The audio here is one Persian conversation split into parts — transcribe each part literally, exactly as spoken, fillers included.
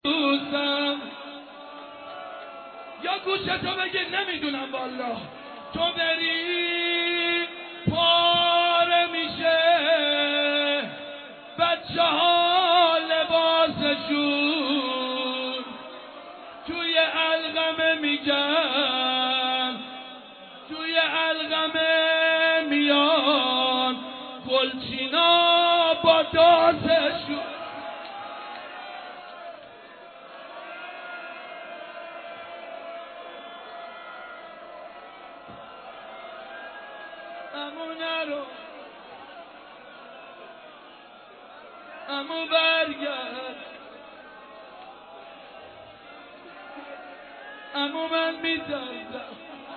دوستم یا گوشتو بگی نمیدونم والا تو بری پاره میشه بچه ها لباسشون توی علقمه میگن توی علقمه میان گلچینا با دازشون امو نرو امو برگرد امو من میترسم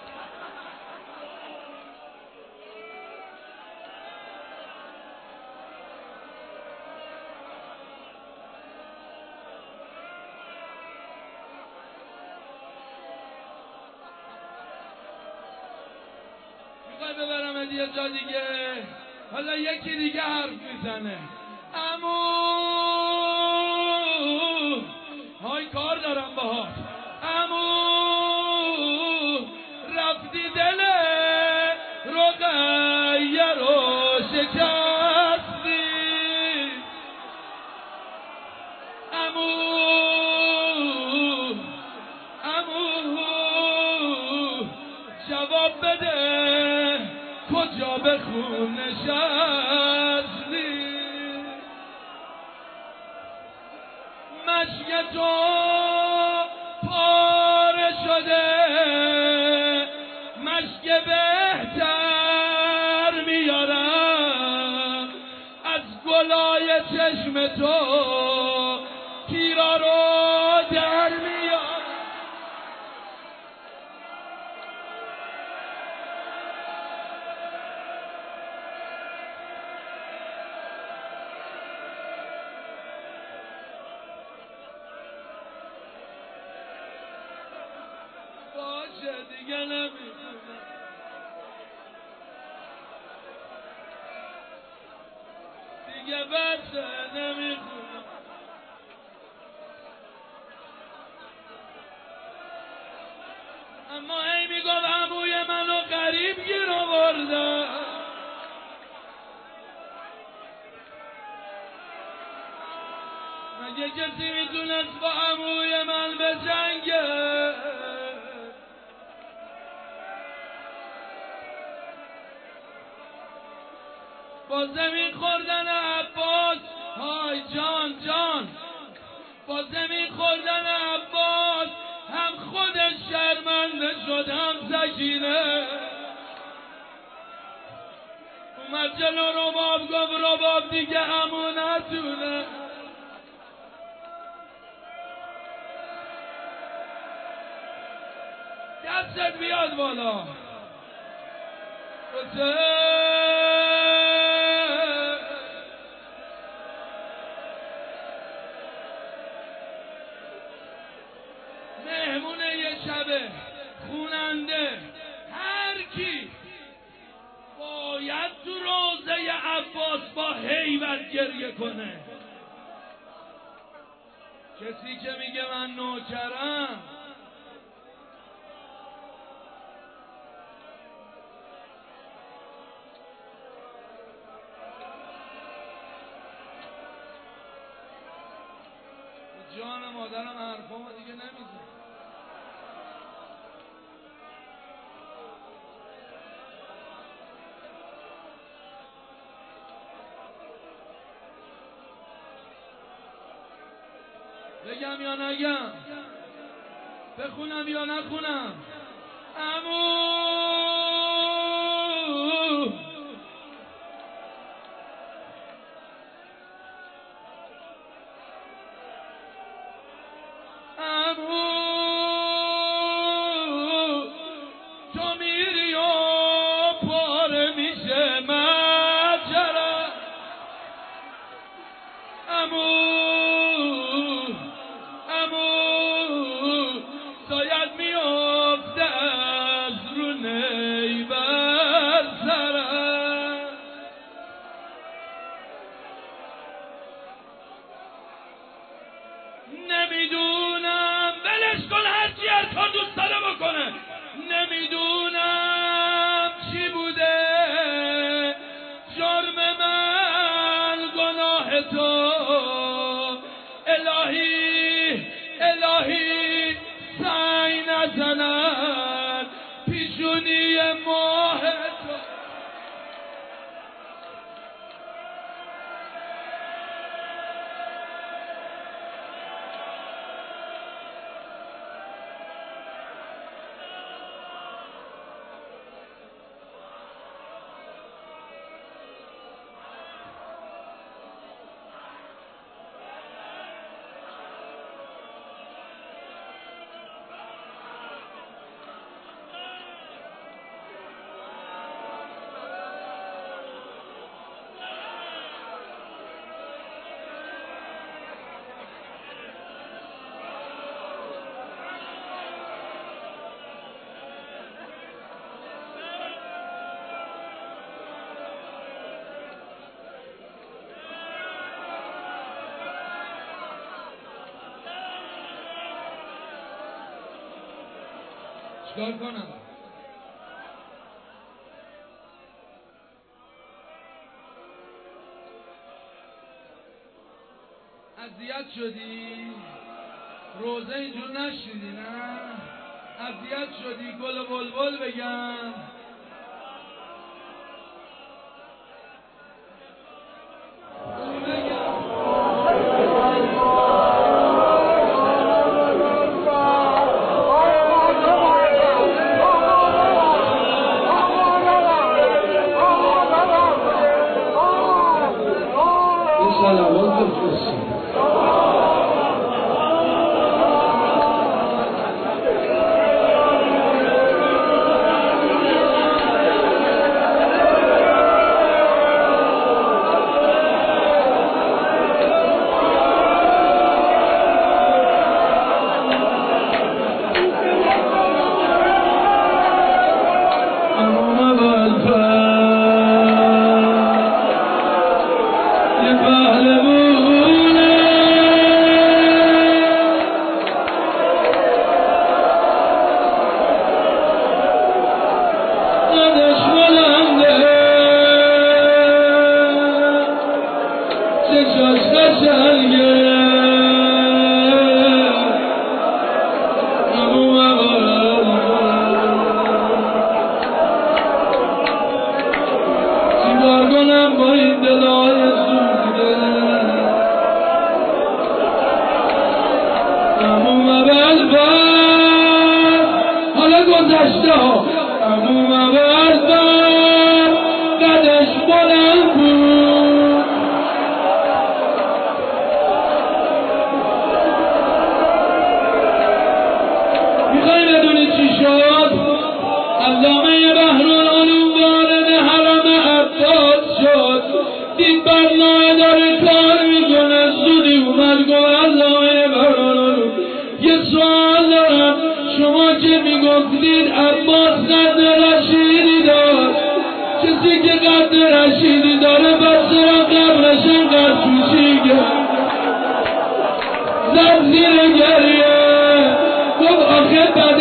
میخوای ببرم یه جا دیگه حالا یکی دیگه حرف میزنه امو های کار دارم باهات امو رفتی دل رقیه رو شکستی امو امو جواب بده کجا به خون نشستی مشک تو پاره شده مشک بهتر میارم از گلای چشم تو تیرا رو در میارم باشه دیگه نمیتونم دیگه بسه نمیخونم اما هی میگم عموی منو غریب گیر آوردن مگه کسی میتونست با عموی من بجنگه با زمین خوردن عباس های جان جان با زمین خوردن عباس هم خودش شرمنده شد هم سکینه اومد جلو رباب گفت رباب دیگه عمو نتونه دستت بیاد بالا مهمونه یه شبه خوننده هر کی باید تو روضه عباس با هیبت گریه کنه کسی که میگه من نوکرم جان مادرم حرفامو دیگه نمیزن بگم یا نگم بخونم یا نخونم عمو عمو تو میری و پاره میشه مجرم عمو سایت میافته از رو نیبر سرم نمیدونم الهی سعی نزنن پیشونی ماه تو. چیکار کنم؟ اذیت شدی؟ روزه اینجور نشنیدی نه؟ اذیت شدی؟ گل و بلبل بگم؟ زد زیر گریه گفت آخه